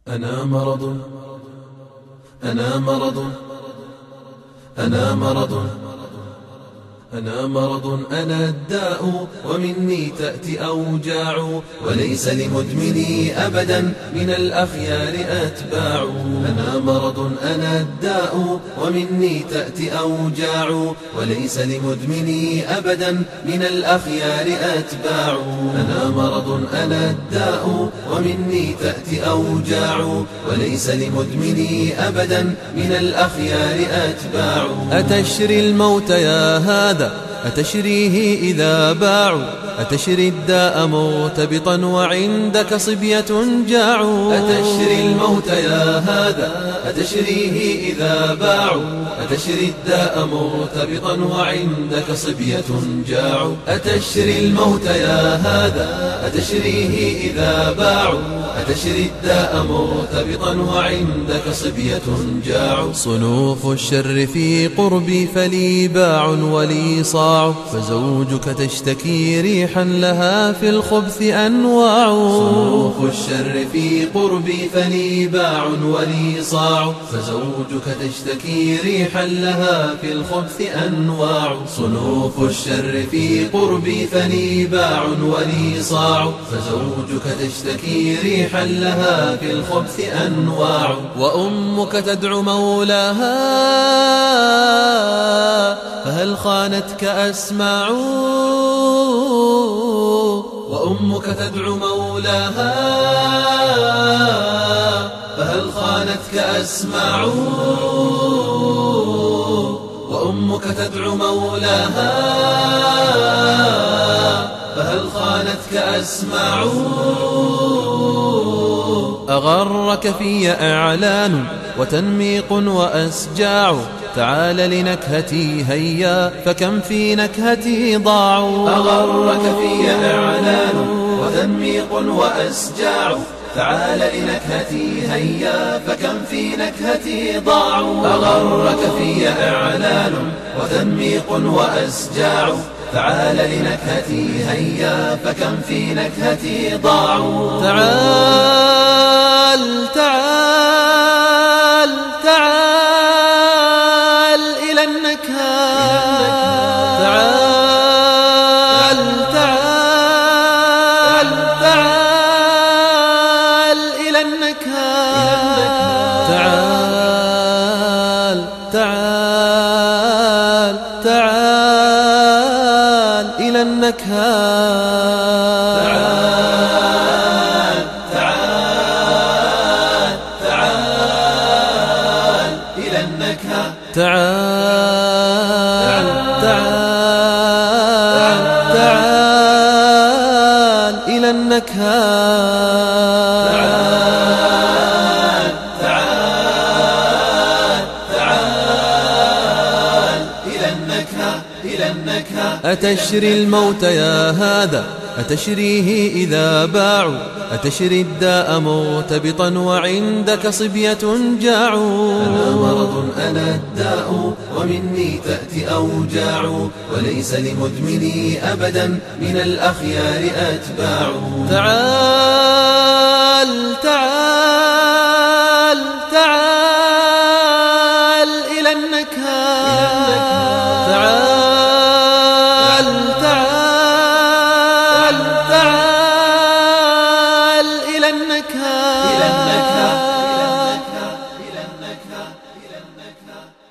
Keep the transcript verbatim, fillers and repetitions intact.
أنا مرض أنا مرض أنا مرض أنا مرض أنا الداء ومني تأتي أوجاع وليس لمدمني أبدا من الأخيار أتباع. أنا مرض أنا الداء ومني تأتي أوجاع وليس لمدمني أبدا من الأخيار أتباع. أنا مرض أنا الداء ومني تأتي أوجاع وليس لمدمني أبدا من الأخيار أتباع. أتشري الموت يا هذا أتشريه إذا باعوا أتشري الداء مرتبطا وعندك صبية جاع. أتشري الموت يا هذا أتشريه إذا باعوا أتشري الداء مرتبطا وعندك صبية جاع. أتشري الموت يا هذا أتشريه إذا باعوا أتشري الداء مرتبطا وعندك صبية جاع. صنوف الشر في قربي فلي باع ولي صاع فزوجك تشتكي ريحا لها في الخبث أنواع. صنوف الشر في قربي فلي باع ولي صاع فزوجك تشتكي ريحا لها في الخبث أنواع. صنوف الشر في قربي فلي باع ولي صاع فزوجك تشتكي ريحا لها في الخبث أنواع. وأمك تدعو مولاها فهل خانتك أسماع. وأمك تدعو مولاها فهل خانتك أسماع. وأمك تدعو مولاها فهل خانتك أسماع. أغرك في أعلان وتنميق وأسجاع تعال لنكهتي هيا فكم في نكهتي ضاع. أغرك في أعلان وتنميق وأسجاع تعال لنكهتي هيا فكم في نكهتي ضاع. أغرك في أعلان وتنميق وأسجاع تعال لنكهتي هيا فكم في نكهتي ضاع. تعال تعال تعال إلى النكهة تعال تعال تعال إلى النكهة تعال تعال تعال إلى النكهة تعال تعال تعال إلى النكهة تعال تعال تعال إلى النكهة تعال تعال تعال إلى النكهة إلى النكهة. أتشري الموت يا هذا أتشريه إذا باعوا أتشري الداء مرتبطا وعندك صبية جاع. أنا مرض أنا الداء ومني تأتي أوجاع وليس لمدمني أبدا من الأخيار أتباع. تعال تعال تعال إلى النكهة تعال تعال تعال إلى النكهة إلى النكهة إلى النكهة إلى النكهة إلى النكهة.